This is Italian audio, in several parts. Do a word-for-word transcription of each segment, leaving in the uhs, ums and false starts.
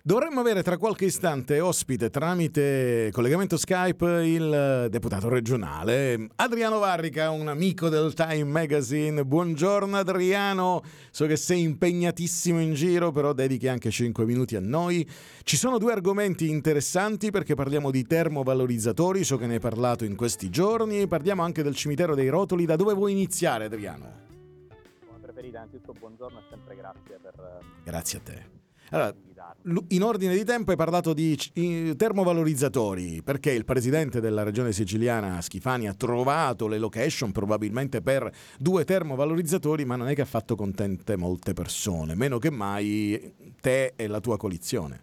Dovremmo avere tra qualche istante ospite tramite collegamento Skype il deputato regionale Adriano Varrica, un amico del Time Magazine. Buongiorno Adriano, so che sei impegnatissimo in giro, però dedichi anche cinque minuti a noi. Ci sono due argomenti interessanti perché parliamo di termovalorizzatori, so che ne hai parlato in questi giorni, e parliamo anche del cimitero dei Rotoli. Da dove vuoi iniziare, Adriano? Come preferite, innanzitutto buongiorno e sempre grazie per... Grazie a te. Allora, in ordine di tempo hai parlato di termovalorizzatori perché il presidente della regione siciliana Schifani ha trovato le location probabilmente per due termovalorizzatori, ma non è che ha fatto contente molte persone, meno che mai te e la tua coalizione.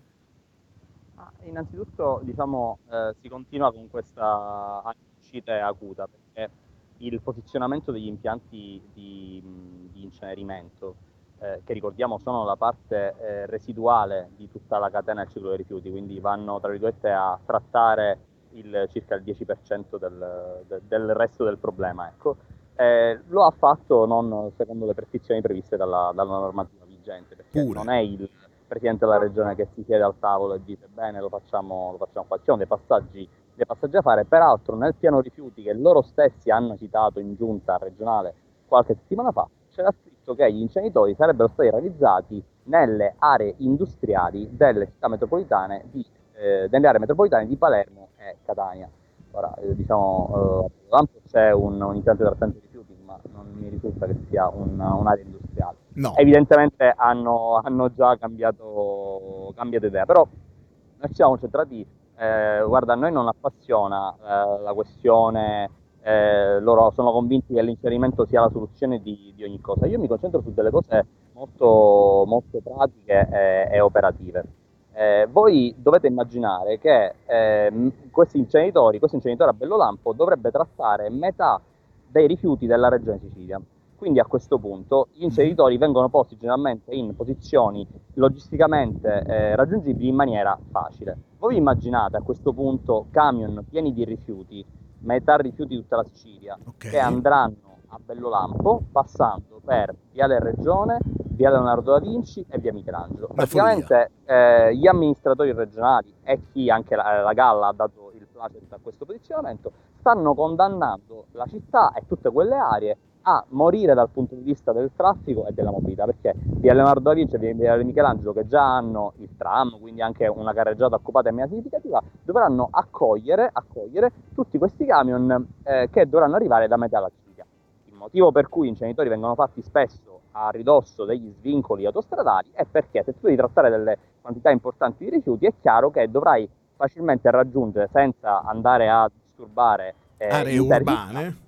Ah, innanzitutto diciamo eh, si continua con questa uscita acuta perché il posizionamento degli impianti di, di incenerimento, eh, che ricordiamo sono la parte eh, residuale di tutta la catena del ciclo dei rifiuti, quindi vanno tra virgolette a trattare il, circa il dieci per cento del, del, del resto del problema, ecco. Eh, lo ha fatto non secondo le prescrizioni previste dalla, dalla normativa vigente, perché Pure. non è il Presidente della Regione che si siede al tavolo e dice bene, lo facciamo, lo facciamo qua, ci sono dei passaggi, dei passaggi da fare. Peraltro nel piano rifiuti che loro stessi hanno citato in giunta regionale qualche settimana fa, c'era scritto che gli inceneritori sarebbero stati realizzati nelle aree industriali delle città metropolitane di, eh, delle aree metropolitane di Palermo e Catania. Ora, eh, diciamo, eh, a Lampo c'è un, un impianto di trattamento di rifiuti, ma non mi risulta che sia un, un'area industriale. No. Evidentemente hanno, hanno già cambiato, cambiato idea, però noi ci siamo concentrati, eh, guarda, a noi non appassiona eh, la questione, eh, loro sono convinti che l'inserimento sia la soluzione di, di ogni cosa. Io mi concentro su delle cose molto, molto pratiche e, e operative. Eh, voi dovete immaginare che eh, questi inceneritori, questo inceneritore a Bellolampo dovrebbe trattare metà dei rifiuti della regione Sicilia. Quindi a questo punto gli inceneritori vengono posti generalmente in posizioni logisticamente eh, raggiungibili in maniera facile. Voi immaginate a questo punto camion pieni di rifiuti, metà rifiuti di tutta la Sicilia, Okay. che andranno a Bellolampo passando per Viale Regione, Via Leonardo da Vinci e Via Michelangelo. Una Praticamente eh, gli amministratori regionali e chi anche la, la Galla ha dato il placet a questo posizionamento stanno condannando la città e tutte quelle aree a morire dal punto di vista del traffico e della mobilità, perché via Leonardo da Vinci e via Michelangelo, che già hanno il tram, quindi anche una carreggiata occupata in maniera significativa, dovranno accogliere, accogliere tutti questi camion eh, che dovranno arrivare da metà alla Sicilia. Il motivo per cui i inceneritori vengono fatti spesso a ridosso degli svincoli autostradali è perché se tu devi trattare delle quantità importanti di rifiuti è chiaro che dovrai facilmente raggiungere, senza andare a disturbare eh, Aree urbane.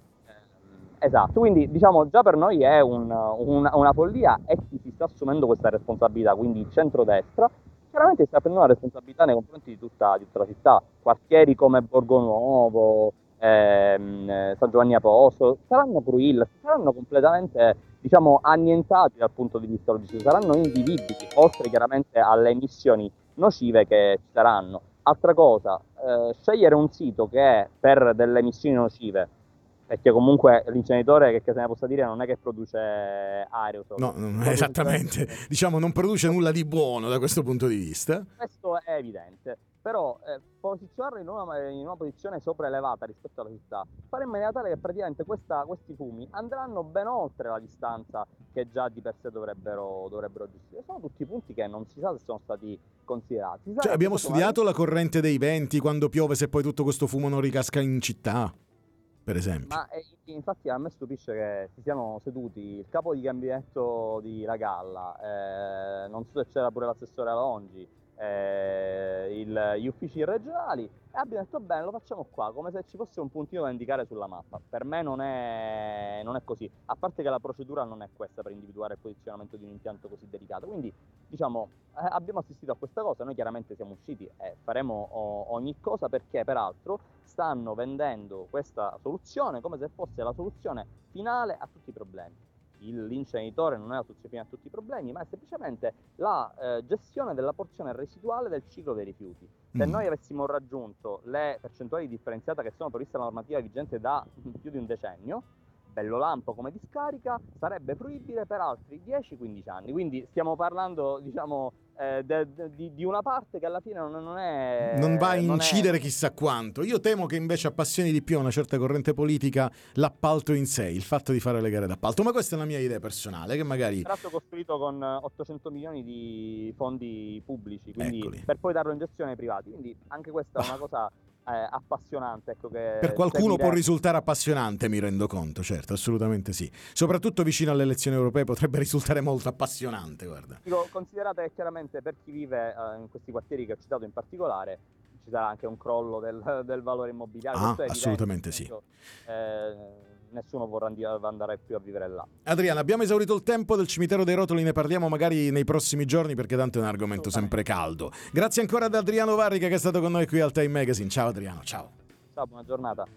Esatto, quindi diciamo già per noi è un, un, una follia e chi si sta assumendo questa responsabilità, quindi il centrodestra, chiaramente sta prendendo una responsabilità nei confronti di tutta, di tutta la città. Quartieri come Borgo Nuovo, ehm, San Giovanni Apostolo, saranno Pruil, saranno completamente diciamo annientati dal punto di vista logistico, saranno invivibili, oltre chiaramente alle emissioni nocive che ci saranno. Altra cosa, eh, scegliere un sito che è per delle emissioni nocive, perché comunque l'inceneritore, che, che se ne possa dire, non è che produce aerosol. No, non è esattamente, diciamo, non produce nulla di buono da questo punto di vista. Questo è evidente, però eh, posizionarlo in una, in una posizione sopraelevata rispetto alla città, fare in maniera tale che praticamente questa, questi fumi andranno ben oltre la distanza che già di per sé dovrebbero, dovrebbero gestire. Sono tutti punti che non si sa se sono stati considerati. Cioè, abbiamo studiato la corrente dei venti quando piove, se poi tutto questo fumo non ricasca in città, per esempio. Ma eh, infatti a me stupisce che si siano seduti il capo di gabinetto di La Galla, eh, non so se c'era pure l'assessore Alongi, eh, il, gli uffici regionali, e abbiamo detto bene, lo facciamo qua, come se ci fosse un puntino da indicare sulla mappa. Per me non è, non è così, a parte che la procedura non è questa per individuare il posizionamento di un impianto così delicato. Quindi diciamo eh, abbiamo assistito a questa cosa, noi chiaramente siamo usciti e faremo oh, ogni cosa, perché peraltro stanno vendendo questa soluzione come se fosse la soluzione finale a tutti i problemi. L'inceneritore non è la soluzione finale a tutti i problemi, ma è semplicemente la eh, gestione della porzione residuale del ciclo dei rifiuti. Se Mm. noi avessimo raggiunto le percentuali differenziate che sono previste dalla normativa vigente da più di un decennio, bello lampo come discarica, sarebbe fruibile per altri dieci quindici anni. Quindi stiamo parlando, diciamo, eh, de, de, di, di una parte che alla fine non, non è... Non va a non incidere è... chissà quanto. Io temo che invece appassioni di più una certa corrente politica l'appalto in sé, il fatto di fare le gare d'appalto. Ma questa è una mia idea personale, che magari... Tra l'altro costruito con ottocento milioni di fondi pubblici, quindi Eccoli. per poi darlo in gestione ai privati. Quindi anche questa è una Ah. cosa eh, appassionante, ecco, che Per qualcuno seguire... può risultare appassionante, mi rendo conto, certo, assolutamente sì. Soprattutto vicino alle elezioni europee potrebbe risultare molto appassionante, guarda. Dico, considerate che chiaramente per chi vive eh, in questi quartieri che ho citato in particolare ci sarà anche un crollo del, del valore immobiliare. Ah, questo è evidente, assolutamente nel sì. senso, eh, nessuno vorrà andare più a vivere là. Adriano, abbiamo esaurito il tempo del cimitero dei rotoli, ne parliamo magari nei prossimi giorni perché tanto è un argomento sempre caldo. Grazie ancora ad Adriano Varrica che è stato con noi qui al Time Magazine. Ciao Adriano, ciao. Ciao, buona giornata.